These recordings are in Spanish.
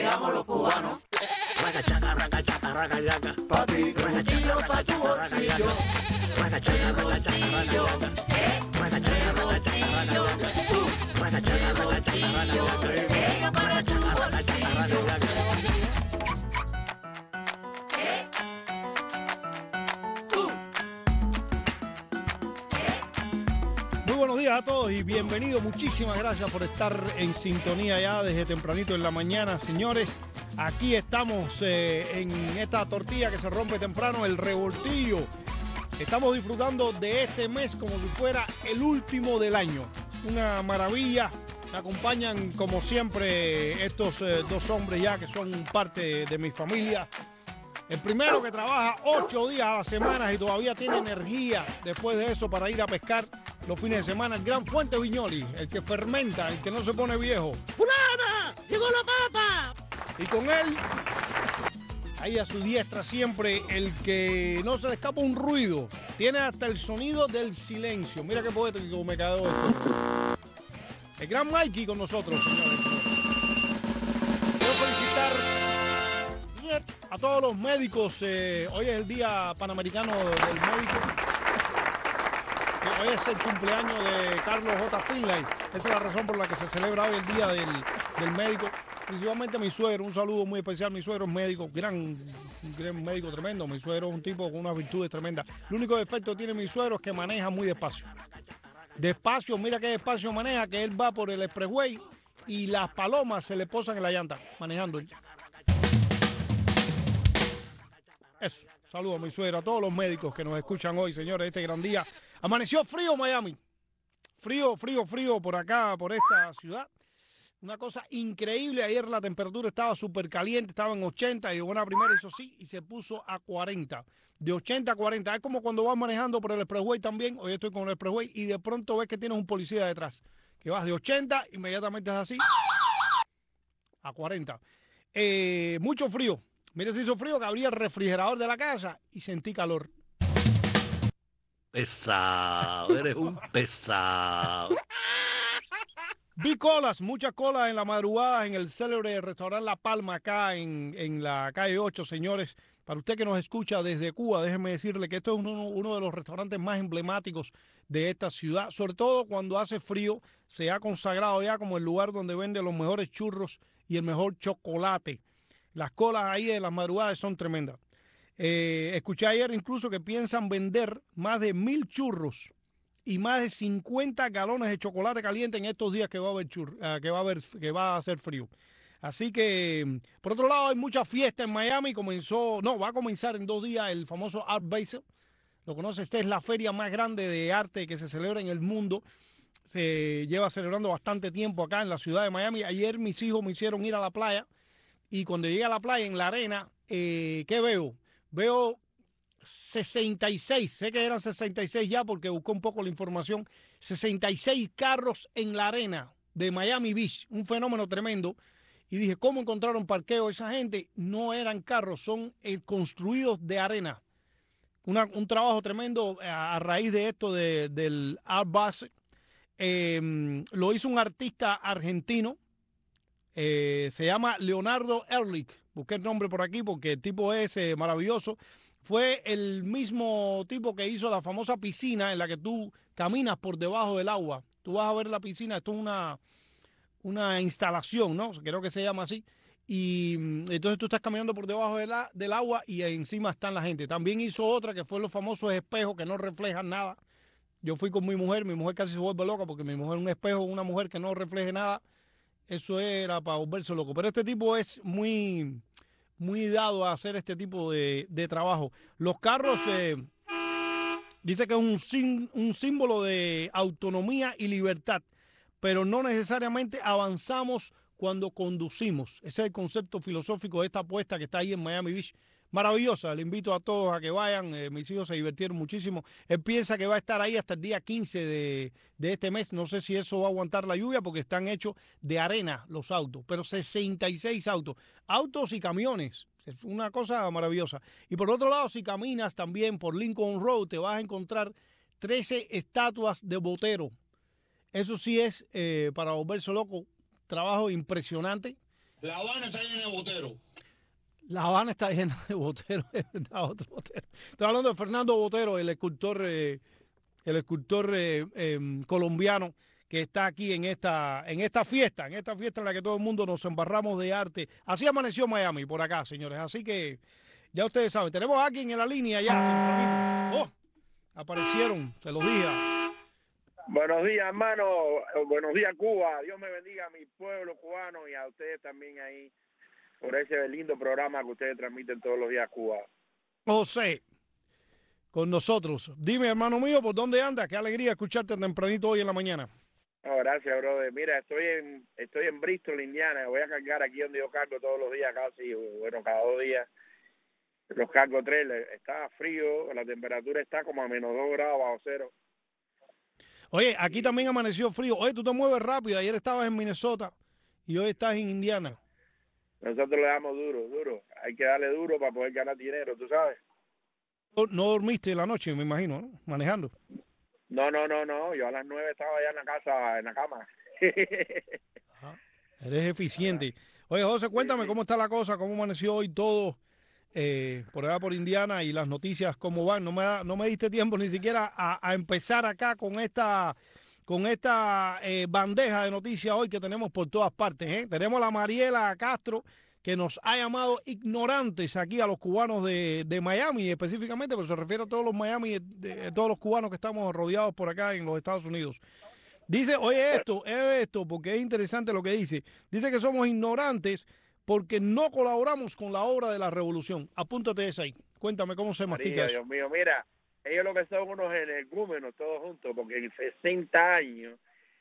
bailamos los cubanos. Ragachaca, ragachaca, ragachaca. Pa' ti, bolsillo, pa' tu bolsillo. Ragachaca, ragachaca, ragachaca. Ragachaca, ragachaca, ragachaca. Ragachaca, ragachaca, ragachaca. Ragachaca, ragachaca, ragachaca. Muy buenos días a todos y bienvenidos. Muchísimas gracias por estar en sintonía ya desde tempranito en la mañana, señores. Aquí estamos en esta tortilla que se rompe temprano, el revoltillo. Estamos disfrutando de este mes como si fuera el último del año. Una maravilla. Me acompañan como siempre estos dos hombres ya que son parte de mi familia. El primero que trabaja 8 días a la semana y todavía tiene energía después de eso para ir a pescar los fines de semana. El gran Fuente Viñoli, el que fermenta, el que no se pone viejo. ¡Fulana! ¡Llegó la papa! Y con él, ahí a su diestra siempre, el que no se le escapa un ruido. Tiene hasta el sonido del silencio. Mira qué poético me quedó esto. El gran Mikey con nosotros, señores. Quiero felicitar a todos los médicos. Hoy es el Día Panamericano del Médico. Hoy es el cumpleaños de Carlos J. Finlay. Esa es la razón por la que se celebra hoy el Día del Médico. Principalmente a mi suegro, un saludo muy especial. Mi suegro es médico, gran médico tremendo. Mi suegro es un tipo con unas virtudes tremendas. El único defecto que tiene mi suegro es que maneja muy despacio. Despacio, mira qué despacio maneja, que él va por el expressway y las palomas se le posan en la llanta, manejando. Eso, saludo a mi suegro, a todos los médicos que nos escuchan hoy, señores, este gran día. Amaneció frío Miami, frío por acá, por esta ciudad. Una cosa increíble, ayer la temperatura estaba súper caliente, estaba en 80 y de buena primera hizo sí y se puso a 40. De 80 a 40, es como cuando vas manejando por el expressway también, hoy estoy con el expressway y de pronto ves que tienes un policía detrás, que vas de 80, inmediatamente es así, a 40. Mucho frío. Mire, se hizo frío que abrí el refrigerador de la casa y sentí calor. Pesado, eres un pesado. Vi colas, muchas colas en la madrugada en el célebre restaurante La Palma acá en la calle 8, señores. Para usted que nos escucha desde Cuba, déjeme decirle que esto es uno de los restaurantes más emblemáticos de esta ciudad. Sobre todo cuando hace frío, se ha consagrado ya como el lugar donde vende los mejores churros y el mejor chocolate. Las colas ahí en las madrugadas son tremendas. Escuché ayer incluso que piensan vender más de 1,000 churros y más de 50 galones de chocolate caliente en estos días que va a hacer frío. Así que, por otro lado, hay mucha fiesta en Miami. Va a comenzar en 2 días el famoso Art Basel. Lo conoce, esta es la feria más grande de arte que se celebra en el mundo. Se lleva celebrando bastante tiempo acá en la ciudad de Miami. Ayer mis hijos me hicieron ir a la playa y cuando llegué a la playa, en la arena, ¿qué veo? Veo 66, sé que eran 66 ya porque busqué un poco la información, 66 carros en la arena de Miami Beach, un fenómeno tremendo. Y dije, ¿cómo encontraron parqueo esa gente? No eran carros, son construidos de arena. Un trabajo tremendo a raíz de esto del Art Basel. Lo hizo un artista argentino, se llama Leonardo Ehrlich. Busqué el nombre por aquí porque el tipo es maravilloso. Fue el mismo tipo que hizo la famosa piscina en la que tú caminas por debajo del agua. Tú vas a ver la piscina, esto es una instalación, ¿no? Creo que se llama así. Y entonces tú estás caminando por debajo del agua y encima están la gente. También hizo otra que fue los famosos espejos que no reflejan nada. Yo fui con mi mujer casi se vuelve loca porque mi mujer, un espejo, una mujer que no refleje nada, eso era para volverse loco. Pero este tipo es muy dado a hacer este tipo de trabajo. Los carros, dice que es un símbolo de autonomía y libertad, pero no necesariamente avanzamos cuando conducimos. Ese es el concepto filosófico de esta apuesta que está ahí en Miami Beach. Maravillosa, le invito a todos a que vayan, mis hijos se divirtieron muchísimo. Él piensa que va a estar ahí hasta el día 15 de este mes, no sé si eso va a aguantar la lluvia porque están hechos de arena los autos, pero 66 autos y camiones, es una cosa maravillosa. Y por otro lado, si caminas también por Lincoln Road, te vas a encontrar 13 estatuas de Botero. Eso sí es para volverse loco, trabajo impresionante. La Habana está llena de boteros. La Habana está llena de boteros. Otro botero. Estoy hablando de Fernando Botero, el escultor colombiano que está aquí en esta fiesta en la que todo el mundo nos embarramos de arte. Así amaneció Miami por acá, señores. Así que ya ustedes saben, tenemos a alguien en la línea ya. Tempranito. Oh, aparecieron, se los dije. Buenos días, hermano. Buenos días, Cuba. Dios me bendiga a mi pueblo cubano y a ustedes también ahí por ese lindo programa que ustedes transmiten todos los días, Cuba. José, con nosotros. Dime, hermano mío, ¿por dónde andas? Qué alegría escucharte tempranito hoy en la mañana. No, gracias, brother. Mira, estoy en Bristol, Indiana. Voy a cargar aquí donde yo cargo todos los días casi, bueno, cada 2 días. Los cargo 3. Está frío, la temperatura está como a -2 grados bajo cero. Oye, aquí también amaneció frío. Oye, tú te mueves rápido. Ayer estabas en Minnesota y hoy estás en Indiana. Nosotros le damos duro. Hay que darle duro para poder ganar dinero, ¿tú sabes? No dormiste la noche, me imagino, ¿no? Manejando. No. Yo a las 9 estaba allá en la casa, en la cama. Ajá. Eres eficiente. Oye, José, cuéntame cómo está la cosa, cómo amaneció hoy todo por allá por Indiana y las noticias, cómo van. No me diste tiempo ni siquiera a empezar acá con esta bandeja de noticias hoy que tenemos por todas partes, ¿eh? Tenemos a la Mariela Castro, que nos ha llamado ignorantes aquí a los cubanos de Miami, específicamente, pero se refiere a todos los Miami, todos los cubanos que estamos rodeados por acá en los Estados Unidos. Dice, oye esto, porque es interesante lo que dice. Dice que somos ignorantes porque no colaboramos con la obra de la revolución. Apúntate esa ahí. Cuéntame cómo se mastica eso. Dios mío, mira, ellos lo que son unos energúmenos todos juntos, porque en 60 años,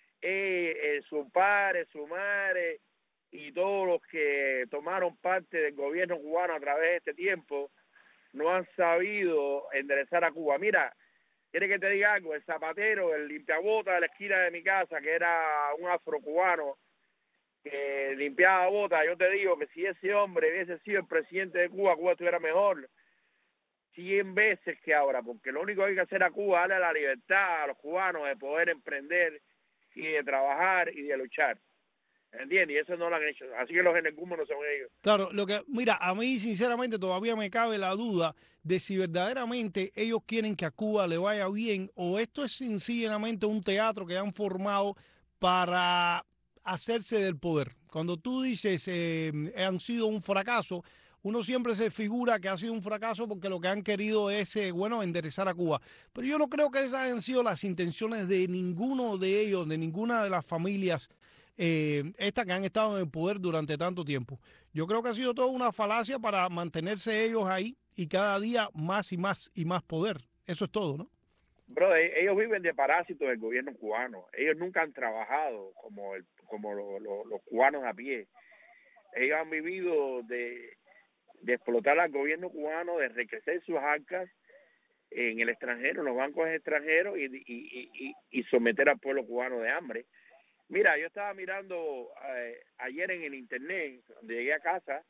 su padre, su madre y todos los que tomaron parte del gobierno cubano a través de este tiempo no han sabido enderezar a Cuba. Mira, ¿quiere que te diga algo? El zapatero, el limpiabotas de la esquina de mi casa, que era un afrocubano que limpiaba botas, yo te digo que si ese hombre hubiese sido el presidente de Cuba, Cuba estuviera mejor 100 veces que ahora, porque lo único que hay que hacer a Cuba es darle la libertad a los cubanos de poder emprender y de trabajar y de luchar. ¿Entiendes? Y eso no lo han hecho. Así que los energúmenos son ellos. Claro, mira, a mí sinceramente todavía me cabe la duda de si verdaderamente ellos quieren que a Cuba le vaya bien o esto es sencillamente un teatro que han formado para hacerse del poder. Cuando tú dices han sido un fracaso, uno siempre se figura que ha sido un fracaso porque lo que han querido es, enderezar a Cuba. Pero yo no creo que esas hayan sido las intenciones de ninguno de ellos, de ninguna de las familias estas que han estado en el poder durante tanto tiempo. Yo creo que ha sido toda una falacia para mantenerse ellos ahí y cada día más y más y más poder. Eso es todo, ¿no? Bro, ellos viven de parásitos del gobierno cubano. Ellos nunca han trabajado como los cubanos a pie. Ellos han vivido de explotar al gobierno cubano, de enriquecer sus arcas en el extranjero, en los bancos extranjeros y someter al pueblo cubano de hambre. Mira, yo estaba mirando ayer en el internet, cuando llegué a casa,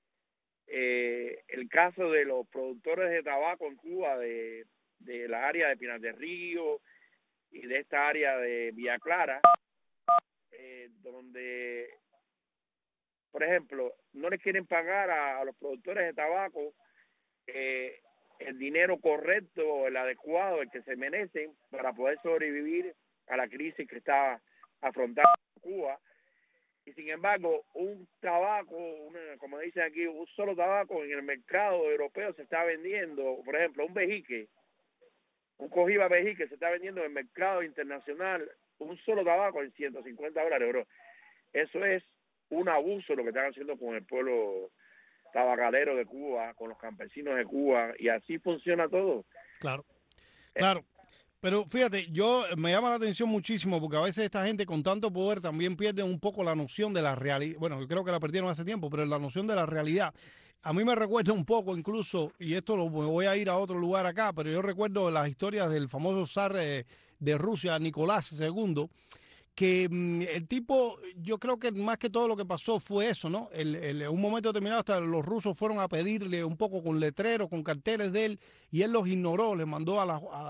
el caso de los productores de tabaco en Cuba, de la área de Pinar del Río y de esta área de Villa Clara, donde, por ejemplo, no les quieren pagar a los productores de tabaco el dinero correcto, el adecuado, el que se merecen para poder sobrevivir a la crisis que está afrontando Cuba. Y sin embargo, un tabaco, como dicen aquí, un solo tabaco en el mercado europeo se está vendiendo, por ejemplo, un Cohiba Vejique se está vendiendo en el mercado internacional, un solo tabaco en $150, bro. Eso es un abuso lo que están haciendo con el pueblo tabacalero de Cuba, con los campesinos de Cuba, y así funciona todo. Claro. Pero fíjate, me llama la atención muchísimo porque a veces esta gente con tanto poder también pierde un poco la noción de la realidad. Bueno, yo creo que la perdieron hace tiempo, pero la noción de la realidad. A mí me recuerda un poco incluso, y me voy a ir a otro lugar acá, pero yo recuerdo las historias del famoso zar de Rusia, Nicolás II, el tipo, yo creo que más que todo lo que pasó fue eso, ¿no? En un momento determinado hasta los rusos fueron a pedirle un poco con letreros, con carteles de él, y él los ignoró, les mandó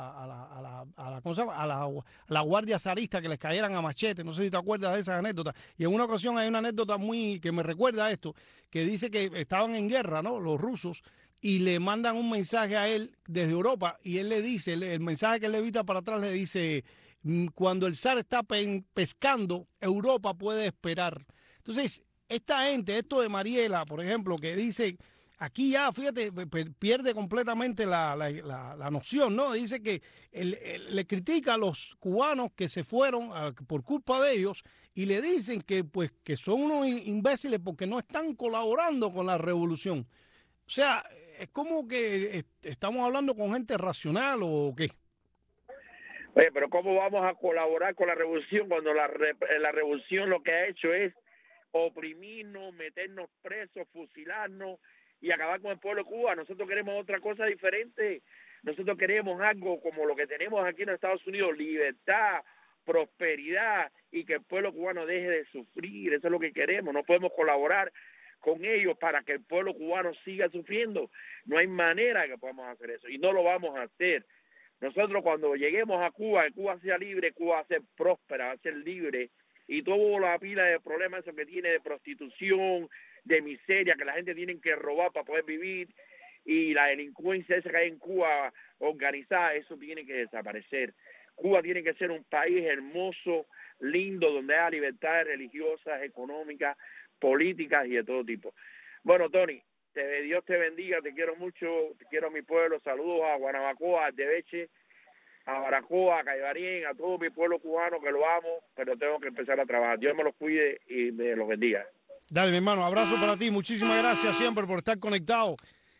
¿cómo se llama? A la guardia zarista que les cayeran a machete. No sé si te acuerdas de esas anécdotas. Y en una ocasión hay una anécdota muy que me recuerda a esto, que dice que estaban en guerra, ¿no? Los rusos, y le mandan un mensaje a él desde Europa, y él le dice, el mensaje que él le evita para atrás le dice: cuando el zar está pescando, Europa puede esperar. Entonces, esta gente, esto de Mariela, por ejemplo, que dice, aquí ya, fíjate, pierde completamente la noción, ¿no? Dice que le critica a los cubanos que se fueron por culpa de ellos, y le dicen que, pues, que son unos imbéciles porque no están colaborando con la revolución. O sea, es como que estamos hablando con gente racional o qué. Oye, pero ¿cómo vamos a colaborar con la revolución cuando la revolución lo que ha hecho es oprimirnos, meternos presos, fusilarnos y acabar con el pueblo de Cuba? Nosotros queremos otra cosa diferente. Nosotros queremos algo como lo que tenemos aquí en Estados Unidos: libertad, prosperidad, y que el pueblo cubano deje de sufrir. Eso es lo que queremos. No podemos colaborar con ellos para que el pueblo cubano siga sufriendo. No hay manera que podamos hacer eso, y no lo vamos a hacer. Nosotros cuando lleguemos a Cuba, que Cuba sea libre, Cuba va a ser próspera, va a ser libre, y toda la pila de problemas eso que tiene de prostitución, de miseria, que la gente tiene que robar para poder vivir, y la delincuencia esa que hay en Cuba organizada, eso tiene que desaparecer. Cuba tiene que ser un país hermoso, lindo, donde haya libertades religiosas, económicas, políticas y de todo tipo. Bueno, Tony, Dios te bendiga, te quiero mucho, te quiero a mi pueblo, saludos a Guanabacoa, a Aldeveche, a Baracoa, a Caibarien, a todo mi pueblo cubano que lo amo, pero tengo que empezar a trabajar. Dios me los cuide y me los bendiga. Dale, mi hermano, abrazo para ti, muchísimas gracias siempre por estar conectado.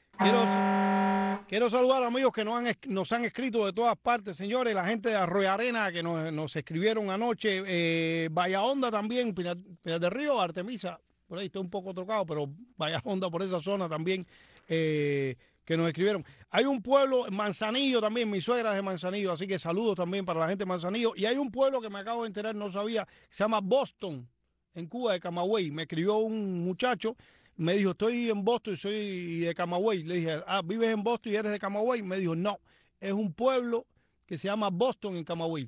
Quiero saludar a amigos que nos han escrito de todas partes, señores, la gente de Arroyo Arena que nos escribieron anoche, Vaya Honda también, Pinar del Río, Artemisa, por ahí está un poco tocado, pero Vaya Honda por esa zona también, que nos escribieron. Hay un pueblo, Manzanillo también, mi suegra es de Manzanillo, así que saludos también para la gente de Manzanillo. Y hay un pueblo que me acabo de enterar, no sabía, se llama Boston, en Cuba, de Camagüey. Me escribió un muchacho, me dijo, estoy en Boston y soy de Camagüey. Le dije, ¿vives en Boston y eres de Camagüey? Me dijo, no, es un pueblo que se llama Boston en Camagüey.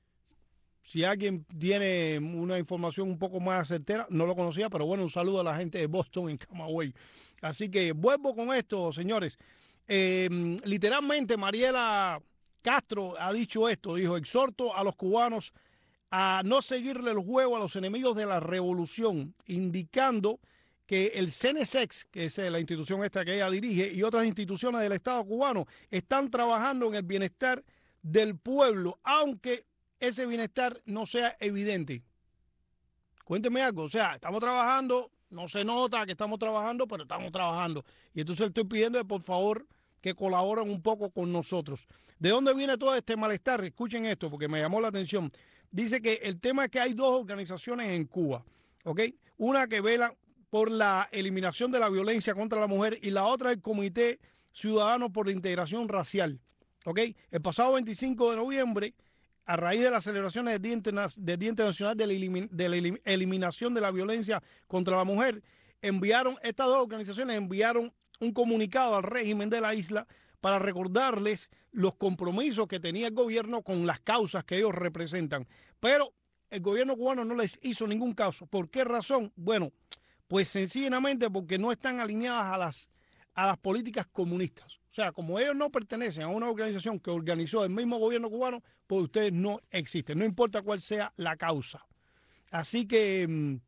Si alguien tiene una información un poco más certera, no lo conocía, pero bueno, un saludo a la gente de Boston en Camagüey. Así que vuelvo con esto, señores. Literalmente, Mariela Castro ha dicho esto, dijo, exhorto a los cubanos a no seguirle el juego a los enemigos de la revolución, indicando que el CNSEX, que es la institución esta que ella dirige, y otras instituciones del Estado cubano, están trabajando en el bienestar del pueblo, aunque ese bienestar no sea evidente. Cuénteme algo, o sea, estamos trabajando, no se nota que estamos trabajando, pero estamos trabajando. Y entonces estoy pidiendo por favor que colaboren un poco con nosotros. ¿De dónde viene todo este malestar? Escuchen esto porque me llamó la atención. Dice que el tema es que hay dos organizaciones en Cuba, ¿ok? Una que vela por la eliminación de la violencia contra la mujer y la otra el Comité Ciudadano por la Integración Racial, ¿ok? El pasado 25 de noviembre, a raíz de las celebraciones del Día Internacional de la Eliminación de la Violencia contra la Mujer, estas dos organizaciones enviaron un comunicado al régimen de la isla para recordarles los compromisos que tenía el gobierno con las causas que ellos representan. Pero el gobierno cubano no les hizo ningún caso. ¿Por qué razón? Bueno, pues sencillamente porque no están alineadas a las políticas comunistas. O sea, como ellos no pertenecen a una organización que organizó el mismo gobierno cubano, pues ustedes no existen, no importa cuál sea la causa. Así que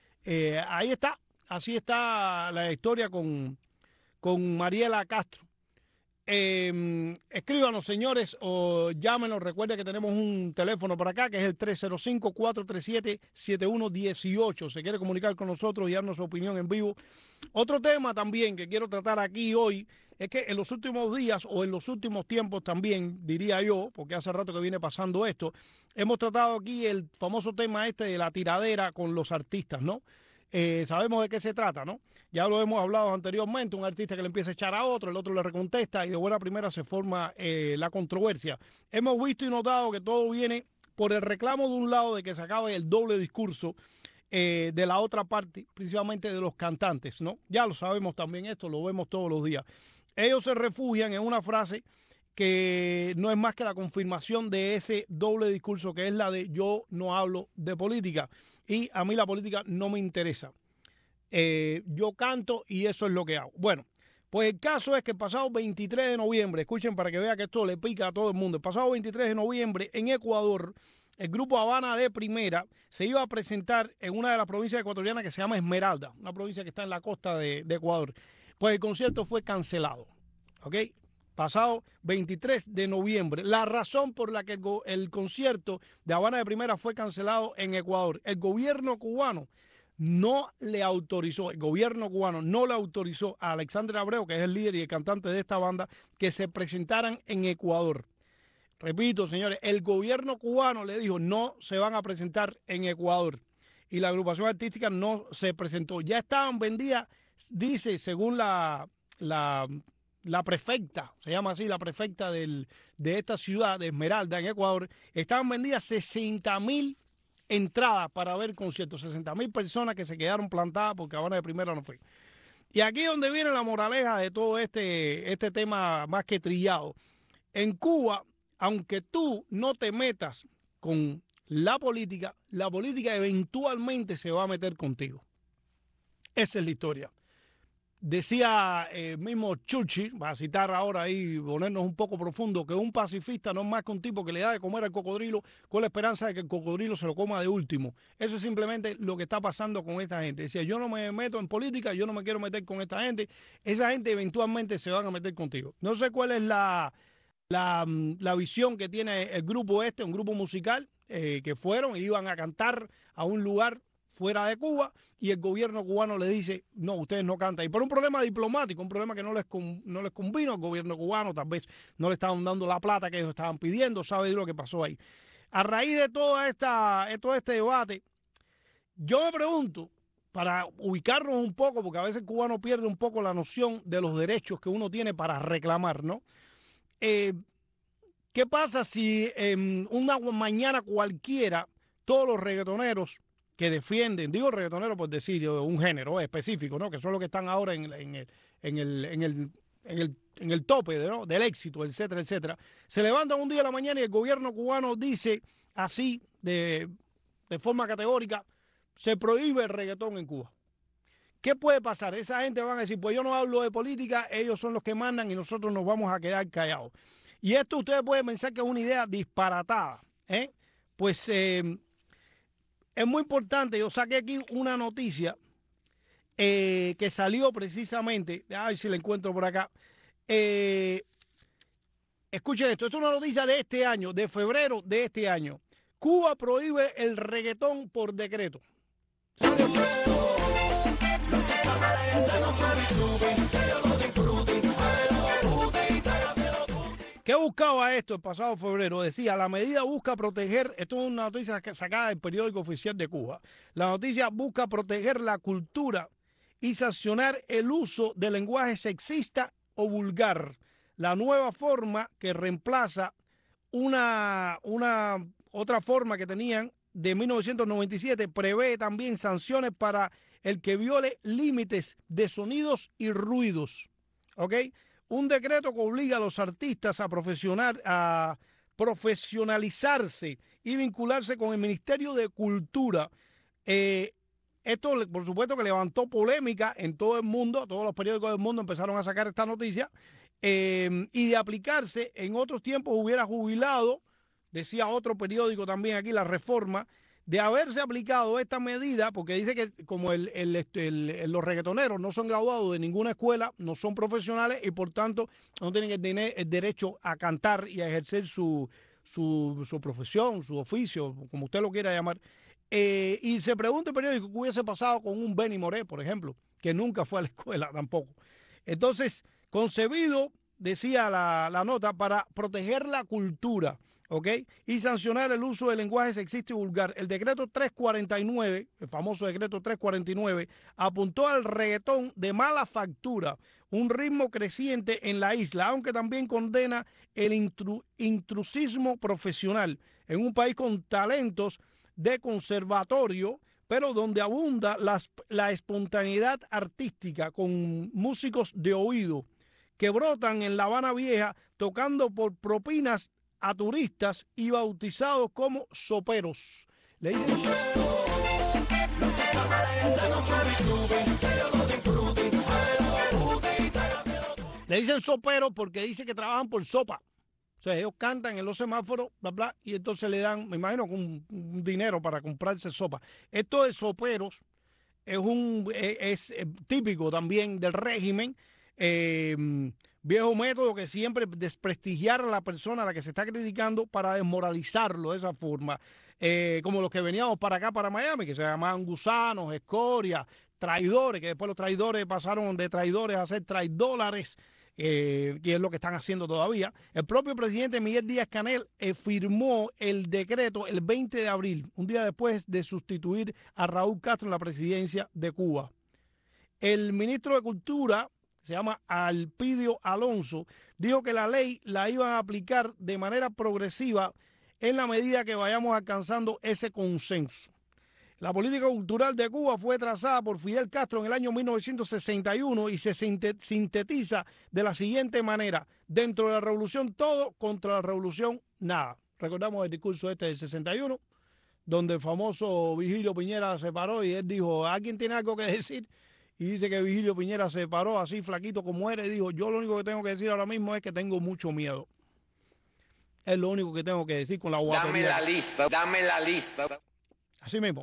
ahí está, así está la historia con Mariela Castro. Escríbanos, señores, o llámenos. Recuerden que tenemos un teléfono por acá que es el 305-437-7118. Se quiere comunicar con nosotros y darnos su opinión en vivo. Otro tema también que quiero tratar aquí hoy es que en los últimos días o en los últimos tiempos también, diría yo, porque hace rato que viene pasando esto, hemos tratado aquí el famoso tema este de la tiradera con los artistas, ¿no? Sabemos de qué se trata, ¿no? Ya lo hemos hablado anteriormente, un artista que le empieza a echar a otro, el otro le recontesta y de buena primera se forma la controversia. Hemos visto y notado que todo viene por el reclamo de un lado de que se acabe el doble discurso de la otra parte, principalmente de los cantantes, ¿no? Ya lo sabemos también esto, lo vemos todos los días. Ellos se refugian en una frase que no es más que la confirmación de ese doble discurso, que es la de yo no hablo de política y a mí la política no me interesa. Yo canto y eso es lo que hago. Bueno, pues el caso es que el pasado 23 de noviembre, escuchen para que vean que esto le pica a todo el mundo, el pasado 23 de noviembre en Ecuador, el grupo Habana de Primera se iba a presentar en una de las provincias ecuatorianas que se llama Esmeralda, una provincia que está en la costa de Ecuador. Pues el concierto fue cancelado, ¿ok? Pasado 23 de noviembre. La razón por la que el concierto de Habana de Primera fue cancelado en Ecuador, el gobierno cubano no le autorizó, el gobierno cubano no le autorizó a Alexandre Abreu, que es el líder y el cantante de esta banda, que se presentaran en Ecuador. Repito, señores, el gobierno cubano le dijo no se van a presentar en Ecuador y la agrupación artística no se presentó. Ya estaban vendidas, dice, según la prefecta, se llama así, la prefecta de esta ciudad de Esmeralda en Ecuador, estaban vendidas 60,000 entradas para ver conciertos, 60,000 personas que se quedaron plantadas porque Habana de Primera no fue. Y aquí es donde viene la moraleja de todo este tema más que trillado. En Cuba, aunque tú no te metas con la política eventualmente se va a meter contigo. Esa es la historia. Decía mismo Churchill, va a citar ahora ahí, ponernos un poco profundo, que un pacifista no es más que un tipo que le da de comer al cocodrilo con la esperanza de que el cocodrilo se lo coma de último. Eso es simplemente lo que está pasando con esta gente. Decía, yo no me meto en política, yo no me quiero meter con esta gente. Esa gente eventualmente se van a meter contigo. No sé cuál es la visión que tiene el grupo un grupo musical, que fueron e iban a cantar a un lugar fuera de Cuba y el gobierno cubano le dice, no, ustedes no cantan. Y por un problema diplomático, un problema que no les convino al gobierno cubano, tal vez no le estaban dando la plata que ellos estaban pidiendo, ¿sabe lo que pasó ahí? A raíz de todo este debate, yo me pregunto, para ubicarnos un poco, porque a veces el cubano pierde un poco la noción de los derechos que uno tiene para reclamar, ¿no? ¿Qué pasa si en una mañana cualquiera todos los reggaetoneros que defienden, digo reggaetoneros por decir un género específico, ¿no? Que son los que están ahora en el tope, ¿no? Del éxito, etcétera, etcétera, se levantan un día a la mañana y el gobierno cubano dice así, de forma categórica, se prohíbe el reggaetón en Cuba. ¿Qué puede pasar? Esa gente van a decir, pues yo no hablo de política, ellos son los que mandan y nosotros nos vamos a quedar callados. Y esto ustedes pueden pensar que es una idea disparatada, ¿eh? Pues es muy importante. Yo saqué aquí una noticia que salió precisamente, a ver si la encuentro por acá. Escuchen esto es una noticia de este año, de febrero de este año. Cuba prohíbe el reggaetón por decreto. ¿Qué buscaba esto el pasado febrero? Decía, la medida busca proteger, esto es una noticia sacada del periódico oficial de Cuba, la noticia busca proteger la cultura y sancionar el uso de lenguaje sexista o vulgar. La nueva forma que reemplaza una otra forma que tenían de 1997 prevé también sanciones para el que viole límites de sonidos y ruidos. ¿Ok? Un decreto que obliga a los artistas a profesionalizarse y vincularse con el Ministerio de Cultura. Esto, por supuesto, que levantó polémica en todo el mundo. Todos los periódicos del mundo empezaron a sacar esta noticia. Y de aplicarse, en otros tiempos hubiera jubilado, decía otro periódico también aquí, La Reforma, de haberse aplicado esta medida, porque dice que como los reggaetoneros no son graduados de ninguna escuela, no son profesionales y por tanto no tienen el derecho a cantar y a ejercer su profesión, su oficio, como usted lo quiera llamar. Y se pregunta el periódico qué hubiese pasado con un Benny Moré, por ejemplo, que nunca fue a la escuela tampoco. Entonces, concebido, decía la nota, para proteger la cultura, ¿ok? Y sancionar el uso del lenguaje sexista y vulgar. El decreto 349, el famoso decreto 349, apuntó al reggaetón de mala factura, un ritmo creciente en la isla, aunque también condena el intrusismo profesional. en un país con talentos de conservatorio, pero donde abunda la espontaneidad artística con músicos de oído que brotan en La Habana Vieja tocando por propinas a turistas y bautizados como soperos. Le dicen soperos porque dice que trabajan por sopa. O sea, ellos cantan en los semáforos, bla, bla, y entonces le dan, me imagino, un dinero para comprarse sopa. Esto de soperos es típico también del régimen, viejo método que siempre desprestigiar a la persona a la que se está criticando para desmoralizarlo de esa forma. Como los que veníamos para acá, para Miami, que se llamaban gusanos, escoria, traidores, que después los traidores pasaron de traidores a ser traidólares. Que es lo que están haciendo todavía. El propio presidente Miguel Díaz-Canel firmó el decreto el 20 de abril, un día después de sustituir a Raúl Castro en la presidencia de Cuba. El ministro de Cultura, se llama Alpidio Alonso, dijo que la ley la iban a aplicar de manera progresiva en la medida que vayamos alcanzando ese consenso. La política cultural de Cuba fue trazada por Fidel Castro en el año 1961 y se sintetiza de la siguiente manera: dentro de la revolución todo, contra la revolución nada. Recordamos el discurso del 61, donde el famoso Vigilio Piñera se paró y él dijo, ¿alguien tiene algo que decir? Y dice que Vigilio Piñera se paró así flaquito como era y dijo, yo lo único que tengo que decir ahora mismo es que tengo mucho miedo. Es lo único que tengo que decir con la guapería. Dame la lista, dame la lista. Así mismo.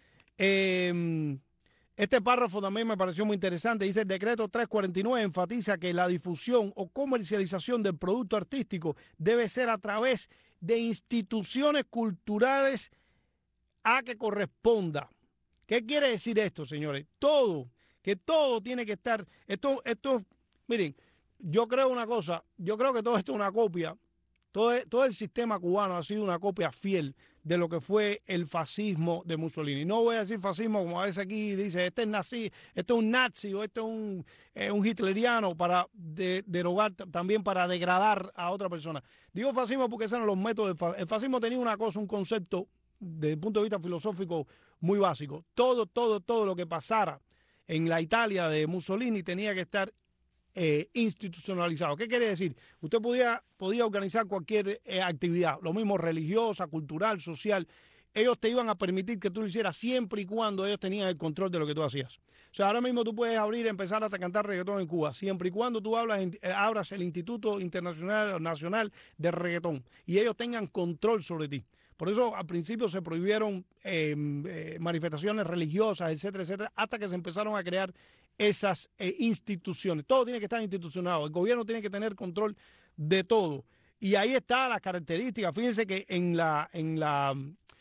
Este párrafo también me pareció muy interesante. Dice: el decreto 349 enfatiza que la difusión o comercialización del producto artístico debe ser a través de instituciones culturales a que corresponda. ¿Qué quiere decir esto, señores? Todo tiene que estar. Esto, miren, yo creo una cosa, yo creo que todo esto es una copia. Todo el sistema cubano ha sido una copia fiel de lo que fue el fascismo de Mussolini. No voy a decir fascismo como a veces aquí dice, este es nazi, este es un nazi o este es un hitleriano para derogar, también para degradar a otra persona. Digo fascismo porque esos eran los métodos. El fascismo tenía una cosa, un concepto desde el punto de vista filosófico muy básico. Todo lo que pasara en la Italia de Mussolini tenía que estar institucionalizado. ¿Qué quiere decir? Usted podía organizar cualquier actividad, lo mismo religiosa, cultural, social. Ellos te iban a permitir que tú lo hicieras siempre y cuando ellos tenían el control de lo que tú hacías. O sea, ahora mismo tú puedes abrir y empezar a cantar reggaetón en Cuba, siempre y cuando tú abras el Instituto Internacional Nacional de Reggaetón y ellos tengan control sobre ti. Por eso al principio se prohibieron manifestaciones religiosas, etcétera, etcétera, hasta que se empezaron a crear esas instituciones. Todo tiene que estar institucionado. El gobierno tiene que tener control de todo. Y ahí están las características. Fíjense que en la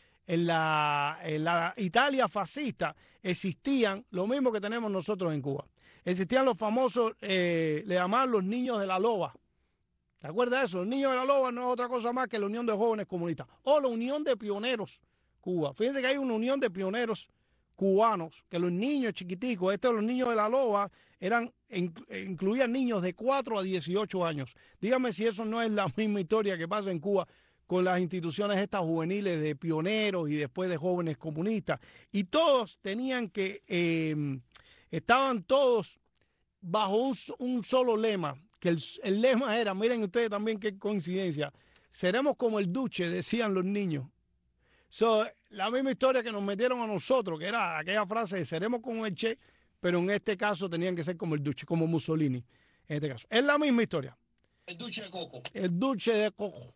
Italia fascista existían lo mismo que tenemos nosotros en Cuba. Existían los famosos, le llamaban los niños de la loba. ¿Te acuerdas de eso? Los niños de la loba no es otra cosa más que la Unión de Jóvenes Comunistas o la Unión de Pioneros Cuba. Fíjense que hay una unión de pioneros cubanos, que los niños chiquiticos, los niños de la loba, incluían niños de 4 a 18 años. Dígame si eso no es la misma historia que pasa en Cuba con las instituciones estas juveniles de pioneros y después de jóvenes comunistas. Y todos tenían que, estaban todos bajo un solo lema, que el lema era, miren ustedes también qué coincidencia, seremos como el Duce, decían los niños. La misma historia que nos metieron a nosotros, que era aquella frase de seremos como el Che, pero en este caso tenían que ser como el Duce, como Mussolini, en este caso. Es la misma historia. El Duce de Coco. El Duce de Coco.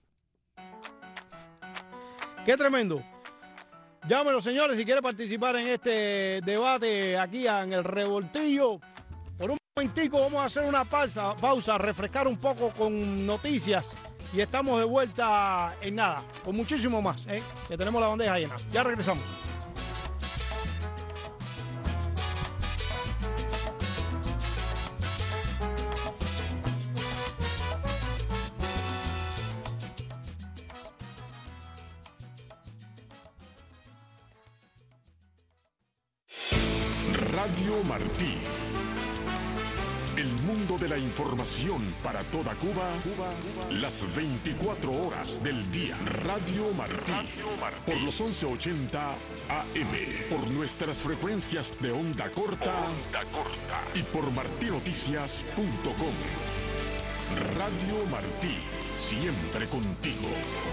Qué tremendo. Llámenlo, señores, si quiere participar en este debate aquí en el Revoltillo. Por un momentico vamos a hacer una pausa, refrescar un poco con noticias y estamos de vuelta en nada, con muchísimo más, que tenemos la bandeja llena. Ya regresamos. Radio Martí, El mundo de la información para toda Cuba, las 24 horas del día. Radio Martí. Por los 1180 AM. Por nuestras frecuencias de onda corta. Y por martinoticias.com. Radio Martí. Siempre contigo.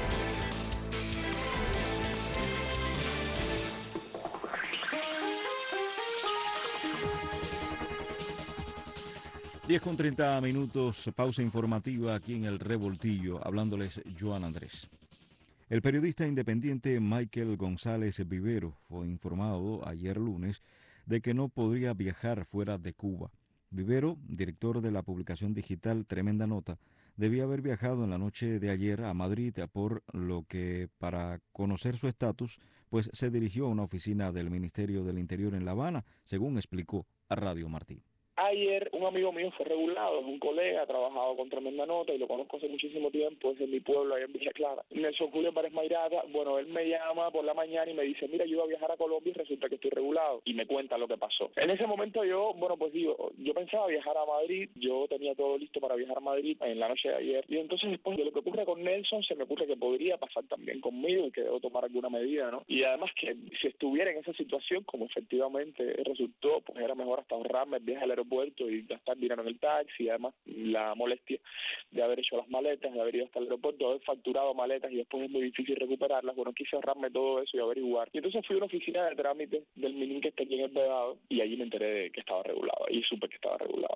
Con 30 minutos, pausa informativa aquí en el Revoltillo, hablándoles Joan Andrés. El periodista independiente Michael González Vivero fue informado ayer lunes de que no podría viajar fuera de Cuba. Vivero, director de la publicación digital Tremenda Nota, debía haber viajado en la noche de ayer a Madrid, por lo que, para conocer su estatus, pues se dirigió a una oficina del Ministerio del Interior en La Habana, según explicó a Radio Martí. Ayer un amigo mío fue regulado, es un colega, ha trabajado con Tremenda Nota y lo conozco hace muchísimo tiempo, es en mi pueblo, allá en Villa Clara. Nelson Julio Párez Mayrata, bueno, él me llama por la mañana y me dice, mira, yo iba a viajar a Colombia y resulta que estoy regulado, y me cuenta lo que pasó. En ese momento yo pensaba viajar a Madrid, yo tenía todo listo para viajar a Madrid en la noche de ayer, y entonces después de lo que ocurre con Nelson, se me ocurre que podría pasar también conmigo y que debo tomar alguna medida, ¿no? Y además que si estuviera en esa situación, como efectivamente resultó, pues era mejor hasta ahorrarme el viaje al aeropuerto y gastar dinero en el taxi, y además la molestia de haber hecho las maletas, de haber ido hasta el aeropuerto, de haber facturado maletas y después es muy difícil recuperarlas. Bueno, quise ahorrarme todo eso y averiguar. Y entonces fui a una oficina de trámite del MININ que está aquí en el Vedado y allí me enteré de que estaba regulado, y supe que estaba regulado.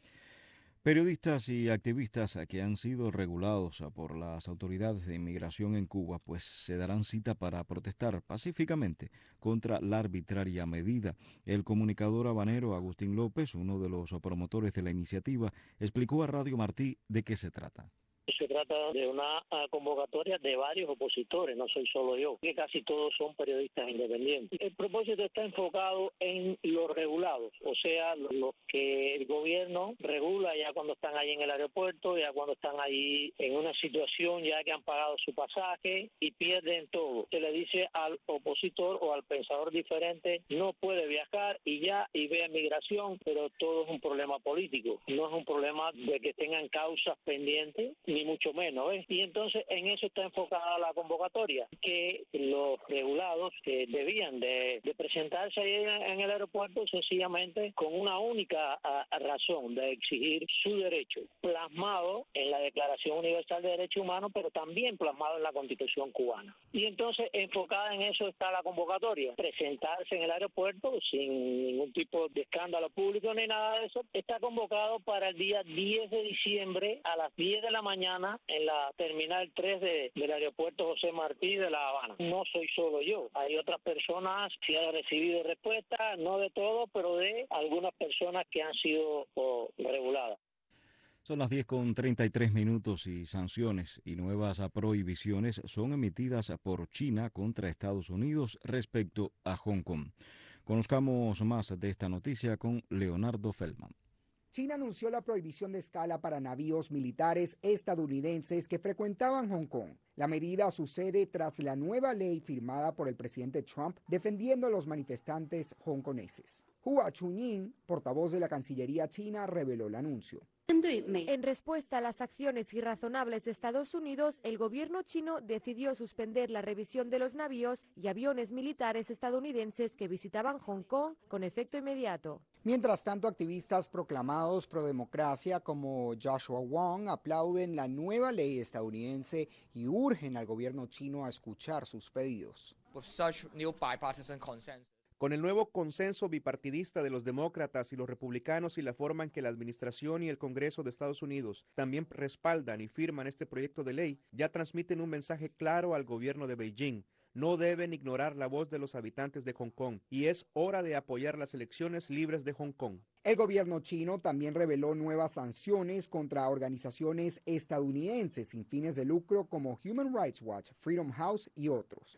Periodistas y activistas que han sido regulados por las autoridades de inmigración en Cuba, pues se darán cita para protestar pacíficamente contra la arbitraria medida. El comunicador habanero Agustín López, uno de los promotores de la iniciativa, explicó a Radio Martí de qué se trata. Se trata de una convocatoria de varios opositores, no soy solo yo, que casi todos son periodistas independientes. El propósito está enfocado en los regulados, o sea, los que el gobierno regula ya cuando están ahí en el aeropuerto, ya cuando están ahí en una situación ya que han pagado su pasaje y pierden todo. Se le dice al opositor o al pensador diferente, no puede viajar y vea migración, pero todo es un problema político, no es un problema de que tengan causas pendientes, ni mucho menos, ¿eh? Y entonces en eso está enfocada la convocatoria, que los regulados debían de presentarse ahí en el aeropuerto sencillamente con una única razón, de exigir su derecho, plasmado en la Declaración Universal de Derechos Humanos, pero también plasmado en la Constitución cubana. Y entonces enfocada en eso está la convocatoria, presentarse en el aeropuerto sin ningún tipo de escándalo público ni nada de eso. Está convocado para el día 10 de diciembre a las 10 de la mañana en la terminal 3 del aeropuerto José Martí de La Habana. No soy solo yo, hay otras personas que han recibido respuesta, no de todo, pero de algunas personas que han sido reguladas. Son las 10:33 y sanciones y nuevas prohibiciones son emitidas por China contra Estados Unidos respecto a Hong Kong. Conozcamos más de esta noticia con Leonardo Feldman. China anunció la prohibición de escala para navíos militares estadounidenses que frecuentaban Hong Kong. La medida sucede tras la nueva ley firmada por el presidente Trump defendiendo a los manifestantes hongkoneses. Hua Chunying, portavoz de la Cancillería china, reveló el anuncio. En respuesta a las acciones irrazonables de Estados Unidos, el gobierno chino decidió suspender la revisión de los navíos y aviones militares estadounidenses que visitaban Hong Kong con efecto inmediato. Mientras tanto, activistas proclamados pro democracia como Joshua Wong aplauden la nueva ley estadounidense y urgen al gobierno chino a escuchar sus pedidos. Con el nuevo consenso bipartidista de los demócratas y los republicanos y la forma en que la administración y el Congreso de Estados Unidos también respaldan y firman este proyecto de ley, ya transmiten un mensaje claro al gobierno de Beijing. No deben ignorar la voz de los habitantes de Hong Kong y es hora de apoyar las elecciones libres de Hong Kong. El gobierno chino también reveló nuevas sanciones contra organizaciones estadounidenses sin fines de lucro como Human Rights Watch, Freedom House y otros.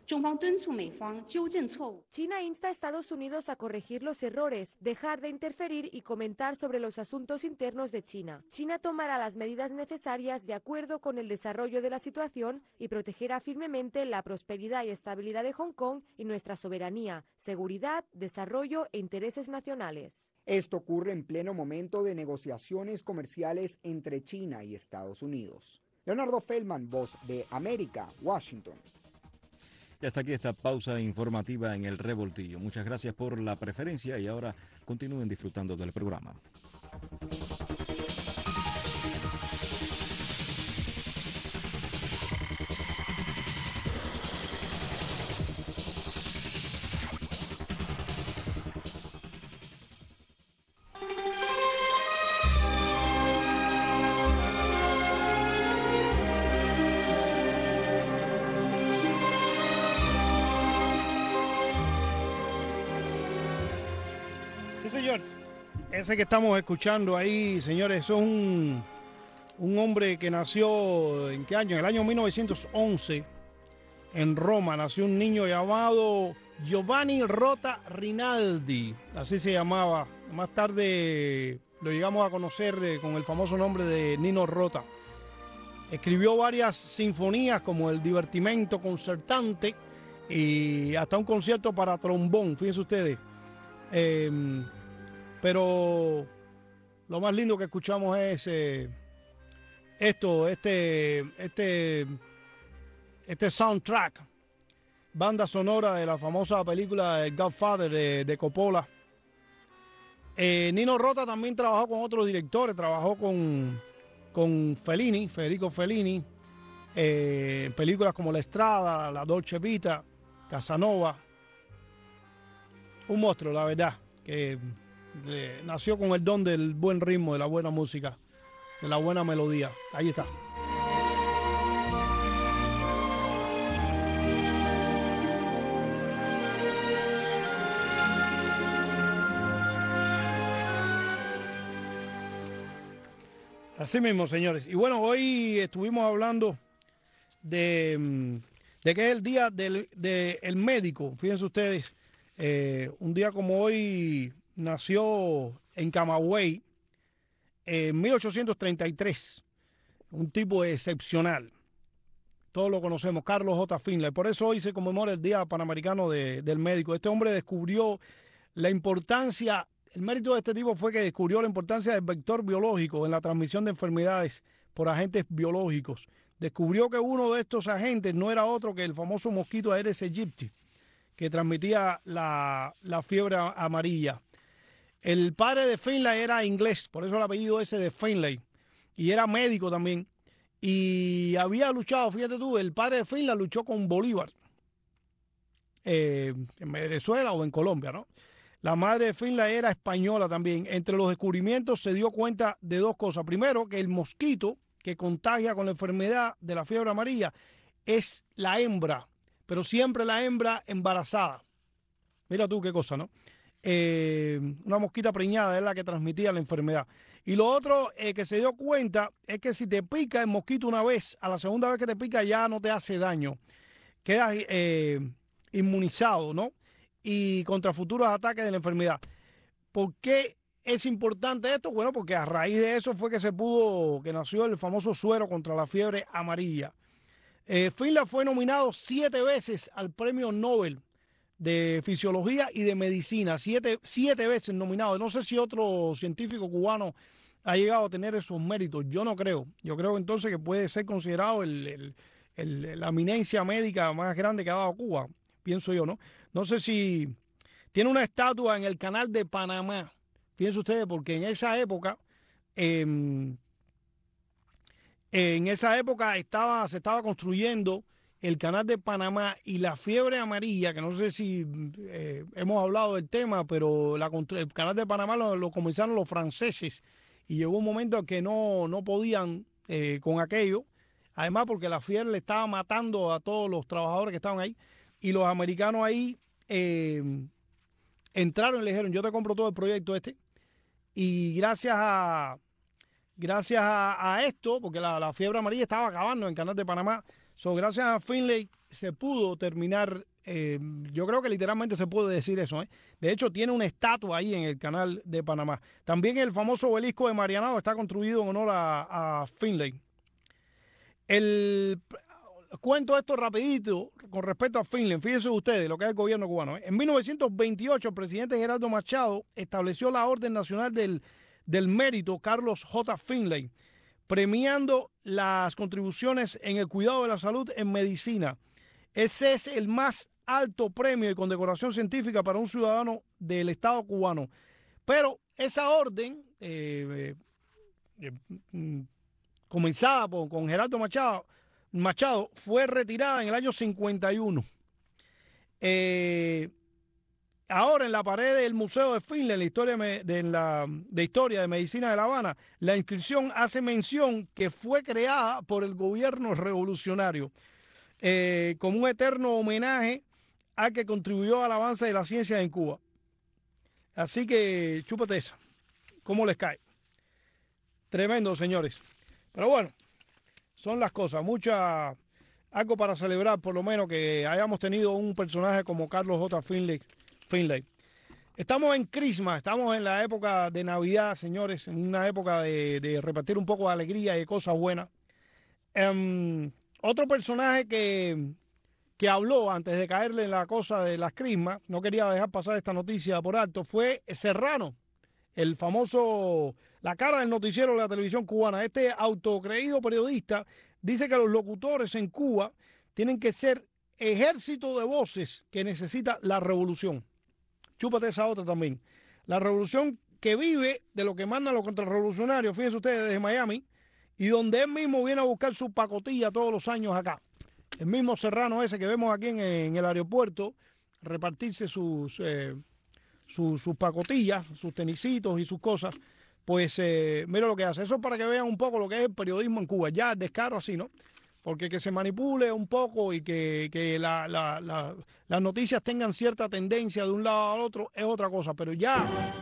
China insta a Estados Unidos a corregir los errores, dejar de interferir y comentar sobre los asuntos internos de China. China tomará las medidas necesarias de acuerdo con el desarrollo de la situación y protegerá firmemente la prosperidad y estabilidad de Hong Kong y nuestra soberanía, seguridad, desarrollo e intereses nacionales. Esto ocurre en pleno momento de negociaciones comerciales entre China y Estados Unidos. Leonardo Feldman, Voz de América, Washington. Y hasta aquí esta pausa informativa en el Revoltillo. Muchas gracias por la preferencia y ahora continúen disfrutando del programa. Señor, ese que estamos escuchando ahí, señores, es un hombre que nació, ¿en qué año? En el año 1911, en Roma, nació un niño llamado Giovanni Rota Rinaldi, así se llamaba. Más tarde lo llegamos a conocer con el famoso nombre de Nino Rota. Escribió varias sinfonías como el Divertimento Concertante y hasta un concierto para trombón, fíjense ustedes. Pero lo más lindo que escuchamos es este soundtrack, banda sonora de la famosa película El Godfather de Coppola. Nino Rota también trabajó con otros directores, trabajó con Fellini, Federico Fellini, en películas como La Estrada, La Dolce Vita, Casanova. Un monstruo, la verdad, que nació con el don del buen ritmo, de la buena música, de la buena melodía. Ahí está. Así mismo, señores. Y bueno, hoy estuvimos hablando de que es el día del médico. Fíjense ustedes, un día como hoy nació en Camagüey en 1833, un tipo excepcional. Todos lo conocemos, Carlos J. Finlay. Por eso hoy se conmemora el Día Panamericano del Médico. Este hombre descubrió la importancia, el mérito de este tipo fue que descubrió la importancia del vector biológico en la transmisión de enfermedades por agentes biológicos. Descubrió que uno de estos agentes no era otro que el famoso mosquito Aedes aegypti, que transmitía la fiebre amarilla. El padre de Finlay era inglés, por eso el apellido ese de Finlay, y era médico también. Y había luchado, fíjate tú, el padre de Finlay luchó con Bolívar en Venezuela o en Colombia, ¿no? La madre de Finlay era española también. Entre los descubrimientos se dio cuenta de dos cosas. Primero, que el mosquito que contagia con la enfermedad de la fiebre amarilla es la hembra, pero siempre la hembra embarazada. Mira tú qué cosa, ¿no? Una mosquita preñada es la que transmitía la enfermedad. Y lo otro que se dio cuenta es que si te pica el mosquito una vez, a la segunda vez que te pica ya no te hace daño. Quedas inmunizado, ¿no? Y contra futuros ataques de la enfermedad. ¿Por qué es importante esto? Bueno, porque a raíz de eso fue que nació el famoso suero contra la fiebre amarilla. Finlay fue nominado 7 veces al Premio Nobel de Fisiología y de Medicina, 7 veces nominado. No sé si otro científico cubano ha llegado a tener esos méritos. Yo no creo. Yo creo entonces que puede ser considerado la eminencia médica más grande que ha dado Cuba, pienso yo, ¿no? No sé si tiene una estatua en el Canal de Panamá. Fíjense ustedes, porque en esa época se estaba construyendo el Canal de Panamá y la fiebre amarilla, que no sé si hemos hablado del tema, pero el Canal de Panamá lo comenzaron los franceses y llegó un momento en que no podían con aquello, además porque la fiebre le estaba matando a todos los trabajadores que estaban ahí, y los americanos ahí entraron y le dijeron: yo te compro todo el proyecto este, y gracias a esto, porque la fiebre amarilla estaba acabando en el Canal de Panamá, gracias a Finlay se pudo terminar, yo creo que literalmente se puede decir eso, ¿eh? De hecho, tiene una estatua ahí en el Canal de Panamá. También el famoso obelisco de Marianao está construido en honor a Finlay. cuento esto rapidito con respecto a Finlay. Fíjense ustedes lo que es el gobierno cubano. En 1928, el presidente Gerardo Machado estableció la Orden Nacional del Mérito Carlos J. Finlay, premiando las contribuciones en el cuidado de la salud en medicina. Ese es el más alto premio y condecoración científica para un ciudadano del Estado cubano. Pero esa orden, comenzada con Gerardo Machado, fue retirada en el año 51. Ahora en la pared del Museo de Finlay, la historia de Historia de Medicina de La Habana, la inscripción hace mención que fue creada por el gobierno revolucionario como un eterno homenaje a que contribuyó al avance de la ciencia en Cuba. Así que chúpate esa. ¿Cómo les cae? Tremendo, señores. Pero bueno, son las cosas. Algo para celebrar, por lo menos, que hayamos tenido un personaje como Carlos J. Finlay. Estamos en Christmas, estamos en la época de Navidad, señores, en una época de repartir un poco de alegría y de cosas buenas. Otro personaje que habló antes de caerle en la cosa de las Christmas, no quería dejar pasar esta noticia por alto, fue Serrano, el famoso, la cara del noticiero de la televisión cubana. Este autocreído periodista dice que los locutores en Cuba tienen que ser ejército de voces que necesita la revolución. Chúpate esa otra también. La revolución que vive de lo que mandan los contrarrevolucionarios, fíjense ustedes, desde Miami, y donde él mismo viene a buscar su pacotilla todos los años acá. El mismo Serrano ese que vemos aquí en el aeropuerto, repartirse sus pacotillas, sus tenisitos y sus cosas, pues mira lo que hace. Eso es para que vean un poco lo que es el periodismo en Cuba. Ya el descaro así, ¿no? Porque que se manipule un poco y que las noticias tengan cierta tendencia de un lado al otro es otra cosa, pero ya...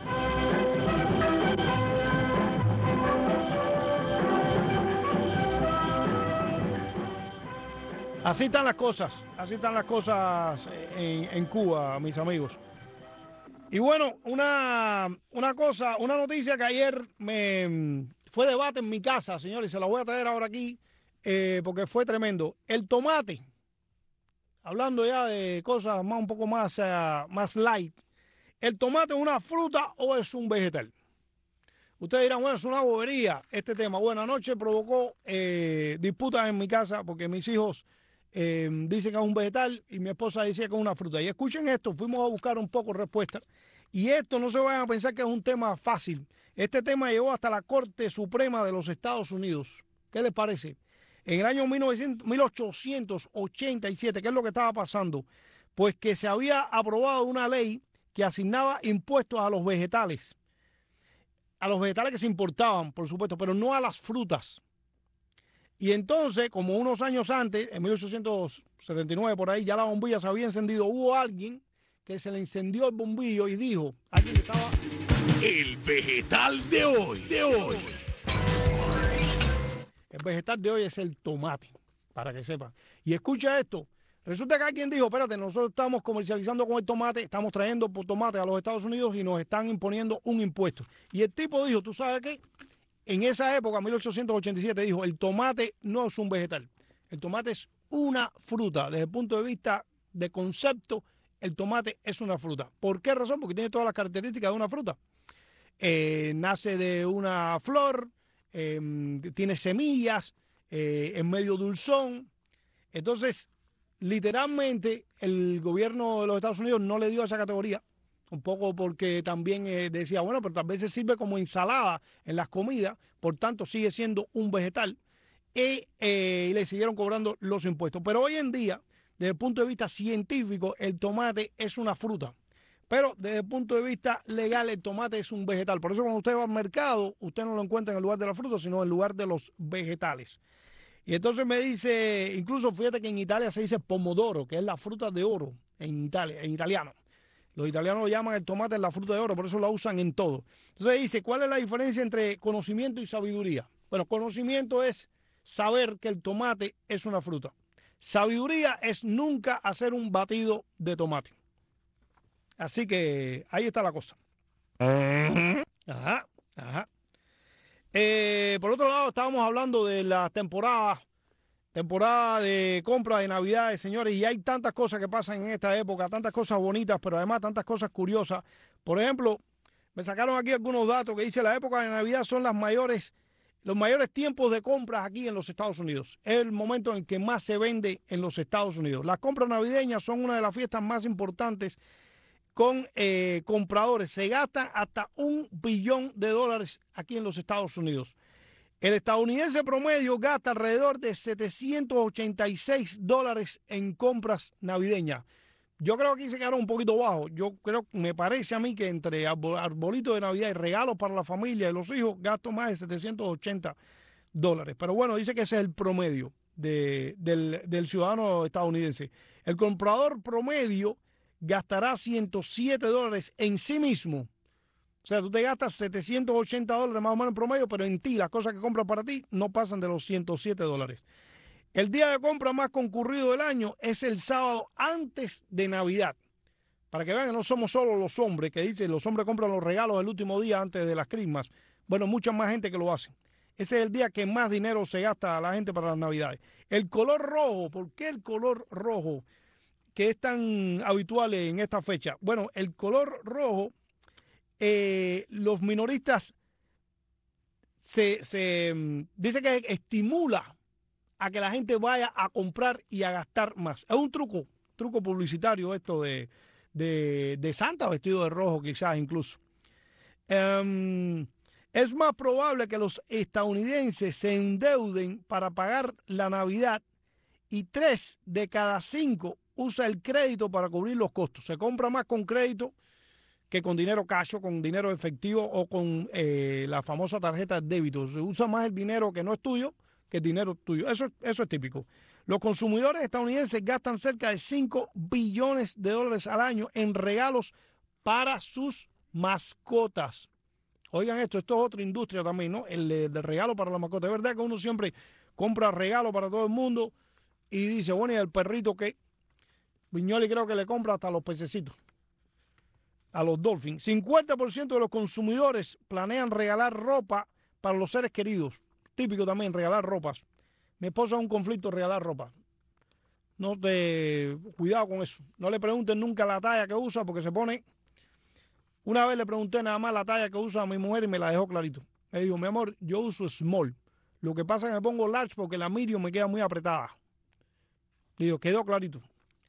Así están las cosas en Cuba, mis amigos. Y bueno, una noticia que ayer fue debate en mi casa, señores, se la voy a traer ahora aquí porque fue tremendo. El tomate, hablando ya de cosas un poco más light, ¿el tomate es una fruta o es un vegetal? Ustedes dirán, bueno, es una bobería este tema. Bueno, anoche provocó disputas en mi casa porque mis hijos dicen que es un vegetal y mi esposa decía que es una fruta. Y escuchen esto, fuimos a buscar un poco respuesta. Y esto no se vayan a pensar que es un tema fácil. Este tema llegó hasta la Corte Suprema de los Estados Unidos. ¿Qué les parece? En el año 1887, ¿qué es lo que estaba pasando? Pues que se había aprobado una ley que asignaba impuestos a los vegetales que se importaban, por supuesto, pero no a las frutas. Y entonces, como unos años antes, en 1879 por ahí, ya la bombilla se había encendido, hubo alguien que se le encendió el bombillo y dijo, alguien que estaba... El vegetal de hoy. El vegetal de hoy es el tomate, para que sepan. Y escucha esto, resulta que alguien dijo, espérate, nosotros estamos comercializando con el tomate, estamos trayendo tomate a los Estados Unidos y nos están imponiendo un impuesto. Y el tipo dijo, ¿tú sabes qué? En esa época, 1887, dijo, el tomate no es un vegetal. El tomate es una fruta. Desde el punto de vista de concepto, el tomate es una fruta. ¿Por qué razón? Porque tiene todas las características de una fruta. Nace de una flor, tiene semillas, es medio dulzón. Entonces, literalmente, el gobierno de los Estados Unidos no le dio esa categoría. Un poco porque también decía, bueno, pero tal vez se sirve como ensalada en las comidas, por tanto sigue siendo un vegetal, y le siguieron cobrando los impuestos. Pero hoy en día, desde el punto de vista científico, el tomate es una fruta, pero desde el punto de vista legal, el tomate es un vegetal. Por eso cuando usted va al mercado, usted no lo encuentra en el lugar de la fruta, sino en el lugar de los vegetales. Y entonces me dice, incluso fíjate que en Italia se dice pomodoro, que es la fruta de oro en Italia, en italiano. Los italianos lo llaman el tomate la fruta de oro, por eso la usan en todo. Entonces dice, ¿cuál es la diferencia entre conocimiento y sabiduría? Bueno, conocimiento es saber que el tomate es una fruta. Sabiduría es nunca hacer un batido de tomate. Así que ahí está la cosa. Ajá. Por otro lado, estábamos hablando de las temporadas temporada de compra de Navidades, señores, y hay tantas cosas que pasan en esta época, tantas cosas bonitas, pero además tantas cosas curiosas. Por ejemplo, me sacaron aquí algunos datos que dice la época de Navidad son los mayores tiempos de compras aquí en los Estados Unidos. Es el momento en el que más se vende en los Estados Unidos. Las compras navideñas son una de las fiestas más importantes con compradores. Se gastan hasta $1 billón aquí en los Estados Unidos. El estadounidense promedio gasta alrededor de $786 en compras navideñas. Yo creo que aquí se quedaron un poquito bajo. Me parece a mí que entre arbolito de Navidad y regalos para la familia y los hijos, gasto más de $780. Pero bueno, dice que ese es el promedio del ciudadano estadounidense. El comprador promedio gastará $107 en sí mismo. O sea, tú te gastas $780 más o menos en promedio, pero en ti, las cosas que compras para ti no pasan de los $107. El día de compra más concurrido del año es el sábado antes de Navidad. Para que vean que no somos solo los hombres, que dicen los hombres compran los regalos el último día antes de las Christmas. Bueno, mucha más gente que lo hace. Ese es el día que más dinero se gasta a la gente para las Navidades. El color rojo, ¿por qué el color rojo que es tan habitual en esta fecha? Bueno, el color rojo, los minoristas dice que estimula a que la gente vaya a comprar y a gastar más. Es un truco publicitario esto de Santa vestido de rojo, quizás incluso. Es más probable que los estadounidenses se endeuden para pagar la Navidad y 3 de cada 5 usa el crédito para cubrir los costos. Se compra más con crédito que con dinero cash, con dinero efectivo o con la famosa tarjeta de débito. Se usa más el dinero que no es tuyo que el dinero tuyo. Eso es típico. Los consumidores estadounidenses gastan cerca de $5 billones al año en regalos para sus mascotas. Oigan esto es otra industria también, ¿no? El del regalo para la mascota. Es verdad que uno siempre compra regalos para todo el mundo y dice, bueno, ¿y el perrito qué? Viñoli creo que le compra hasta los pececitos. A los Dolphins. 50% de los consumidores planean regalar ropa para los seres queridos. Típico también, regalar ropas. Mi esposa es un conflicto regalar ropa. Cuidado con eso. No le pregunten nunca la talla que usa porque se pone... Una vez le pregunté nada más la talla que usa a mi mujer y me la dejó clarito. Le digo, mi amor, yo uso small. Lo que pasa es que me pongo large porque la medium me queda muy apretada. Le digo, quedó clarito.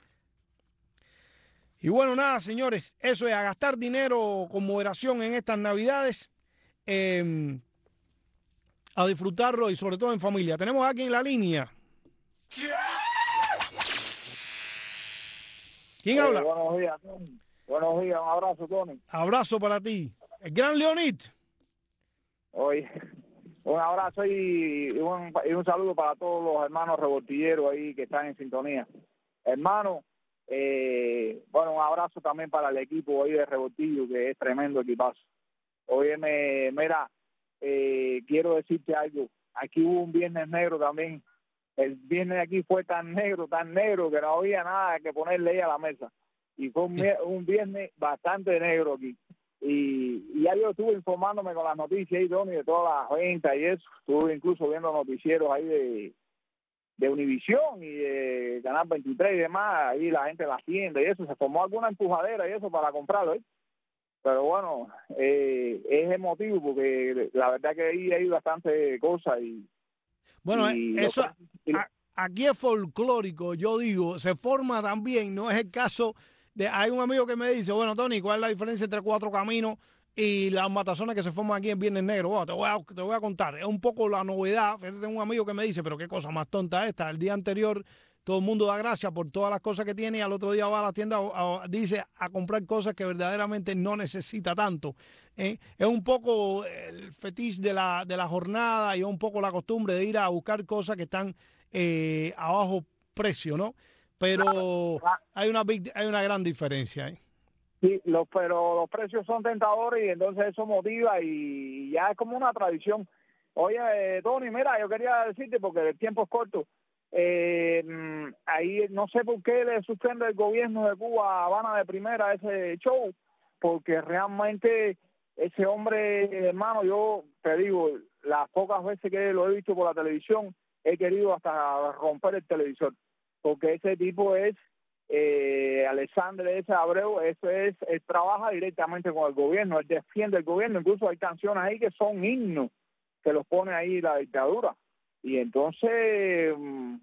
Y bueno, nada, señores, eso es a gastar dinero con moderación en estas Navidades, a disfrutarlo y sobre todo en familia. Tenemos aquí en la línea. ¿Quién habla? Buenos días, Tony. Buenos días, un abrazo, Tony. Abrazo para ti. El gran Leonid. Oye, un abrazo y un saludo para todos los hermanos revoltilleros ahí que están en sintonía. Hermano, un abrazo también para el equipo ahí de Revoltillo, que es tremendo equipazo. Óyeme, mira, quiero decirte algo. Aquí hubo un viernes negro también. El viernes aquí fue tan negro que no había nada que ponerle ahí a la mesa. Y fue un viernes bastante negro aquí. Y ya yo estuve informándome con las noticias ahí, Tony, de todas las ventas y eso. Estuve incluso viendo noticieros ahí de Univisión y de Canal 23 y demás. Ahí la gente en las tiendas y eso. Se formó alguna empujadera y eso para comprarlo, ¿eh? Pero bueno, es emotivo porque la verdad que ahí hay bastante cosas y... Bueno, eso aquí es folclórico, yo digo, se forma también, no es el caso de... Hay un amigo que me dice, bueno, Tony, ¿cuál es la diferencia entre Cuatro Caminos y las matazones que se forman aquí en Viernes Negro? Bueno, te voy a contar, es un poco la novedad. Fíjate, tengo un amigo que me dice, pero qué cosa más tonta esta, el día anterior todo el mundo da gracias por todas las cosas que tiene y al otro día va a la tienda, dice, a comprar cosas que verdaderamente no necesita tanto. Es un poco el fetiche de la jornada y un poco la costumbre de ir a buscar cosas que están a bajo precio, ¿no? Pero hay una gran diferencia. Sí, pero los precios son tentadores y entonces eso motiva y ya es como una tradición. Oye, Tony, mira, yo quería decirte, porque el tiempo es corto, ahí no sé por qué le suspende el gobierno de Cuba a Habana de Primera ese show, porque realmente ese hombre, hermano, yo te digo, las pocas veces que lo he visto por la televisión, he querido hasta romper el televisor, porque ese tipo es Alexandre S. Abreu, él trabaja directamente con el gobierno, él defiende el gobierno, incluso hay canciones ahí que son himnos que los pone ahí la dictadura. Y entonces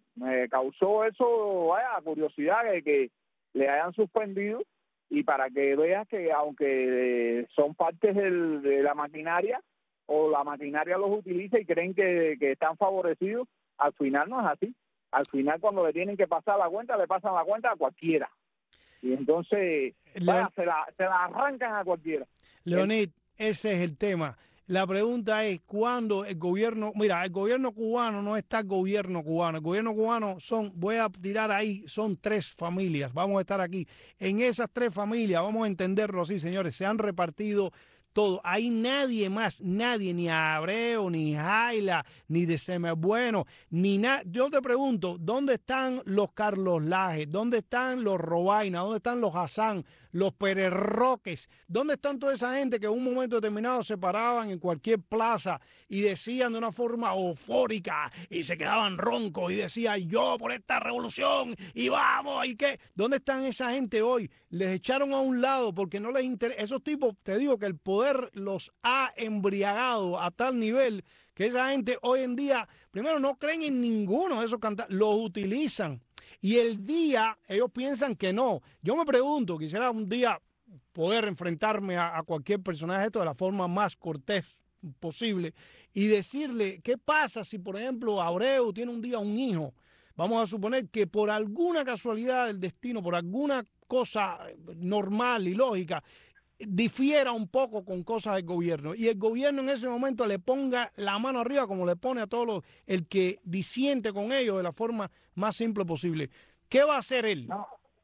me causó eso, vaya, curiosidad que le hayan suspendido, y para que veas que aunque son partes de la maquinaria, o la maquinaria los utiliza y creen que están favorecidos, al final no es así. Al final, cuando le tienen que pasar la cuenta, le pasan la cuenta a cualquiera. Y entonces, vaya, se la arrancan a cualquiera. Leonid, ese es el tema. La pregunta es, ¿cuándo el gobierno... Mira, el gobierno cubano no está el gobierno cubano. El gobierno cubano voy a tirar ahí, son 3 familias. Vamos a estar aquí. En esas 3 familias, vamos a entenderlo así, señores, se han repartido todo. Hay nadie más, nadie, ni Abreu, ni Jaila, ni de Semebueno, ni nada. Yo te pregunto, ¿dónde están los Carlos Laje? ¿Dónde están los Robaina? ¿Dónde están los Hassan? Los Pérez Roques? ¿Dónde están toda esa gente que en un momento determinado se paraban en cualquier plaza y decían de una forma eufórica y se quedaban roncos y decían yo por esta revolución y vamos, ¿y qué? ¿Dónde están esa gente hoy? Les echaron a un lado porque no les interesa. Esos tipos, te digo que el poder los ha embriagado a tal nivel que esa gente hoy en día, primero, no creen en ninguno de esos cantantes, los utilizan. Y el día, ellos piensan que no. Yo me pregunto, quisiera un día poder enfrentarme a cualquier personaje esto de la forma más cortés posible y decirle, ¿qué pasa si, por ejemplo, Abreu tiene un día un hijo? Vamos a suponer que por alguna casualidad del destino, por alguna cosa normal y lógica, difiera un poco con cosas del gobierno y el gobierno en ese momento le ponga la mano arriba como le pone a todos el que disiente con ellos de la forma más simple posible. ¿Qué va a hacer él? No.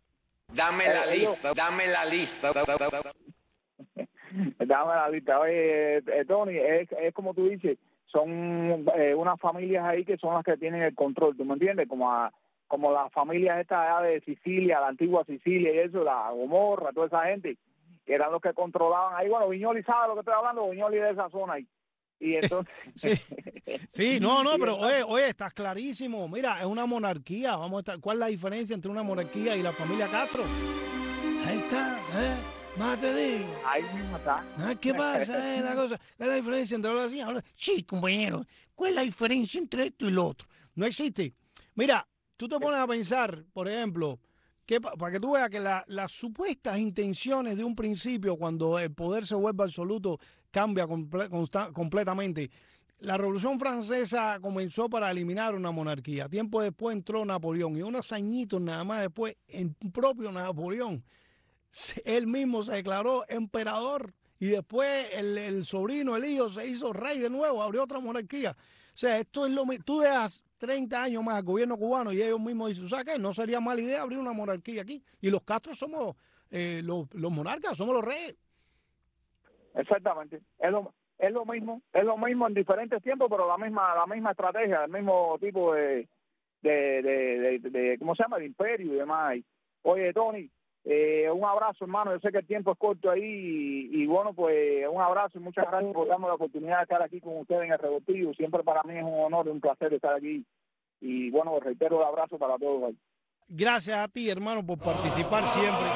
Dame la lista, dame la lista. Dame la lista. Oye, Tony, es como tú dices, son unas familias ahí que son las que tienen el control, ¿tú me entiendes? Como las familias estas allá de Sicilia, la antigua Sicilia y eso, la Gomorra, toda esa gente, que eran los que controlaban ahí. Bueno, Viñoli sabe lo que estoy hablando, Viñoli de esa zona ahí. Y entonces... sí, no, pero oye, estás clarísimo. Mira, es una monarquía. ¿Cuál es la diferencia entre una monarquía y la familia Castro? Ahí está, más te digo. Ahí mismo está. ¿Qué pasa? La cosa, ¿cuál es la diferencia entre ahora sí? Sí, compañero, ¿cuál es la diferencia entre esto y lo otro? No existe. Mira, tú te pones a pensar, por ejemplo, para que tú veas que las supuestas intenciones de un principio, cuando el poder se vuelve absoluto, cambia completamente. La Revolución Francesa comenzó para eliminar una monarquía. Tiempo después entró Napoleón y unos añitos nada más después, el propio Napoleón, él mismo se declaró emperador y después el sobrino, el hijo, se hizo rey de nuevo, abrió otra monarquía. O sea, esto es lo mismo. Tú dejas 30 años más al gobierno cubano y ellos mismos dicen, ¿sabes qué? No sería mala idea abrir una monarquía aquí. Y los Castro somos los monarcas, somos los reyes. Exactamente. Es lo mismo en diferentes tiempos, pero la misma estrategia, el mismo tipo de ¿cómo se llama? De imperio y demás. Oye, Tony, un abrazo, hermano. Yo sé que el tiempo es corto ahí y bueno, pues un abrazo y muchas gracias por darme la oportunidad de estar aquí con ustedes en el Revoltillo. Siempre para mí es un honor y un placer estar aquí. Y bueno, reitero el abrazo para todos ahí. Gracias a ti, hermano, por participar siempre.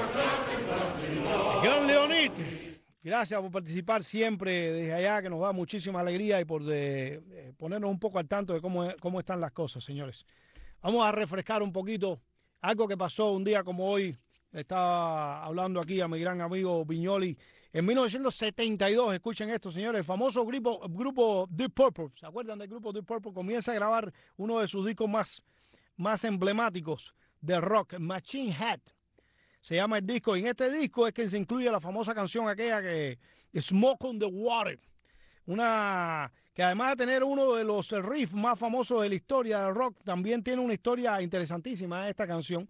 Gran Leonid, gracias por participar siempre desde allá, que nos da muchísima alegría y por ponernos un poco al tanto de cómo están las cosas, señores. Vamos a refrescar un poquito algo que pasó un día como hoy. Estaba hablando aquí a mi gran amigo Viñoli. En 1972, escuchen esto, señores, el famoso grupo Deep Purple, ¿se acuerdan del grupo Deep Purple? Comienza a grabar uno de sus discos más emblemáticos de rock, Machine Head. Se llama el disco, y en este disco es que se incluye la famosa canción aquella que Smoke on the Water, que además de tener uno de los riffs más famosos de la historia del rock, también tiene una historia interesantísima esta canción.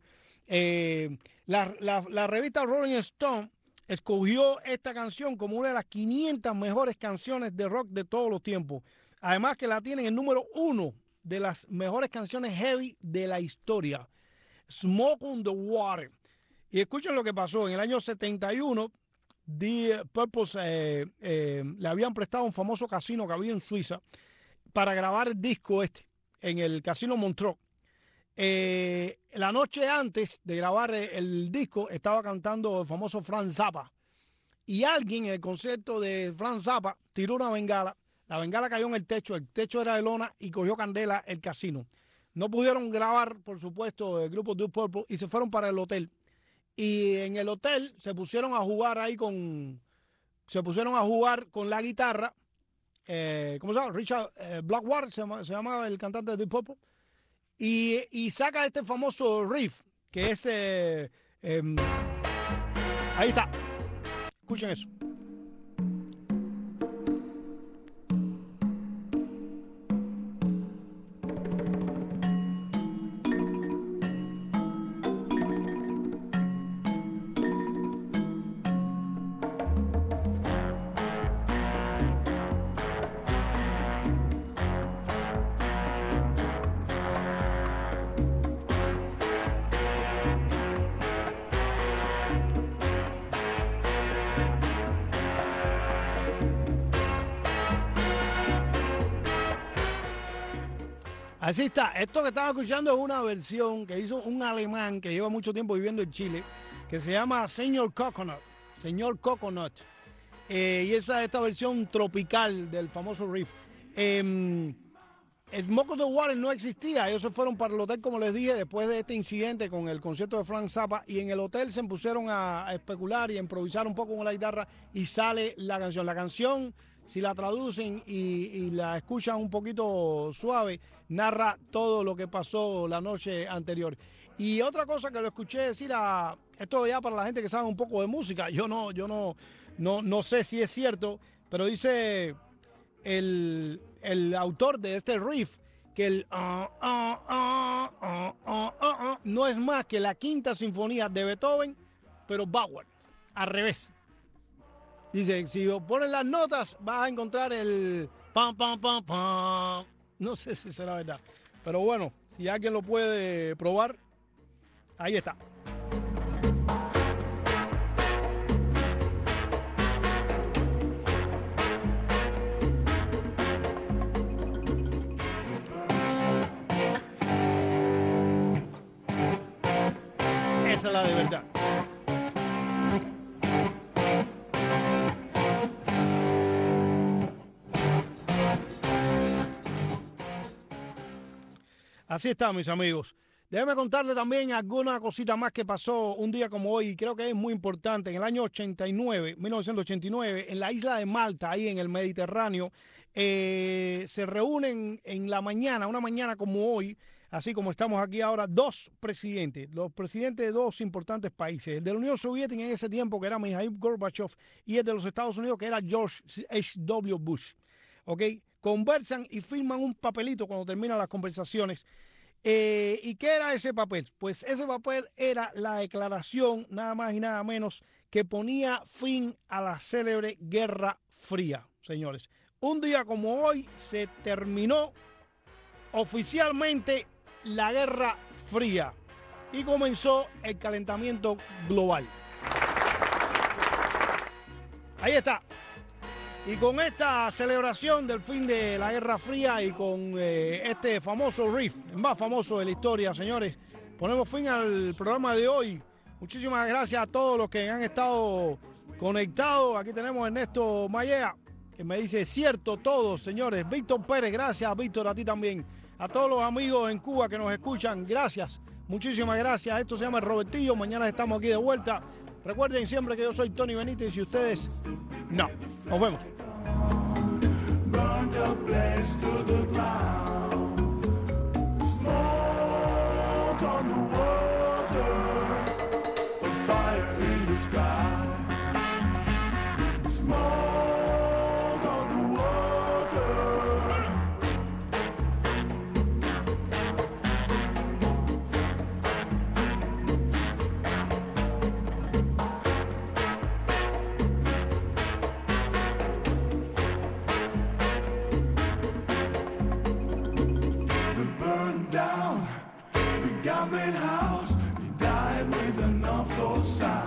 La revista Rolling Stone escogió esta canción como una de las 500 mejores canciones de rock de todos los tiempos. Además que la tienen el número 1 de las mejores canciones heavy de la historia. Smoke on the Water. Y escuchen lo que pasó. En el año 71, The Purple le habían prestado un famoso casino que había en Suiza para grabar el disco este. en el Casino Montreux. La noche antes de grabar el disco estaba cantando el famoso Frank Zappa. Y alguien en el concierto de Frank Zappa tiró una bengala. La bengala cayó en el techo era de lona y cogió candela el casino. No pudieron grabar, por supuesto, el grupo Deep Purple y se fueron para el hotel. Y en el hotel se pusieron a jugar con la guitarra. ¿Cómo se llama? Richard Blackwater se llamaba el cantante de Deep Purple. Y saca este famoso riff, que es... ahí está. Escuchen eso. Así está. Esto que estaba escuchando es una versión que hizo un alemán que lleva mucho tiempo viviendo en Chile, que se llama Señor Coconut. Y esta versión tropical del famoso riff. El Smoke on the Water no existía. Ellos se fueron para el hotel, como les dije, después de este incidente con el concierto de Frank Zappa. Y en el hotel se pusieron a especular y a improvisar un poco con la guitarra y sale la canción. La canción, si la traducen y la escuchan un poquito suave, narra todo lo que pasó la noche anterior. Y otra cosa que lo escuché decir esto ya para la gente que sabe un poco de música, yo no sé si es cierto, pero dice el autor de este riff que el no es más que la quinta sinfonía de Beethoven, pero backward, al revés. Dice, si pones las notas vas a encontrar el pam, pam, pam, pam. No sé si será verdad. Pero bueno, si alguien lo puede probar, ahí está. Esa es la de verdad. Así está, mis amigos. Déjame contarle también alguna cosita más que pasó un día como hoy, creo que es muy importante. En el año 1989, en la isla de Malta, ahí en el Mediterráneo, se reúnen en la mañana, una mañana como hoy, así como estamos aquí ahora, los presidentes de dos importantes países. El de la Unión Soviética en ese tiempo, que era Mikhail Gorbachev, y el de los Estados Unidos, que era George H.W. Bush. ¿Ok? Conversan y firman un papelito cuando terminan las conversaciones. ¿Y qué era ese papel? Pues ese papel era la declaración, nada más y nada menos, que ponía fin a la célebre Guerra Fría, señores. Un día como hoy se terminó oficialmente la Guerra Fría y comenzó el calentamiento global. Ahí está. Y con esta celebración del fin de la Guerra Fría y con este famoso riff, el más famoso de la historia, señores, ponemos fin al programa de hoy. Muchísimas gracias a todos los que han estado conectados. Aquí tenemos a Ernesto Mayea, que me dice cierto todo, señores. Víctor Pérez, gracias, Víctor, a ti también. A todos los amigos en Cuba que nos escuchan, gracias. Muchísimas gracias. Esto se llama El Robertillo. Mañana estamos aquí de vuelta. Recuerden siempre que yo soy Tony Benítez y ustedes no. Nos vemos. Burn the place to the ground. Smoke on the water, a fire in the sky. Smoke on the water. Gambling house, he died with an awful sound.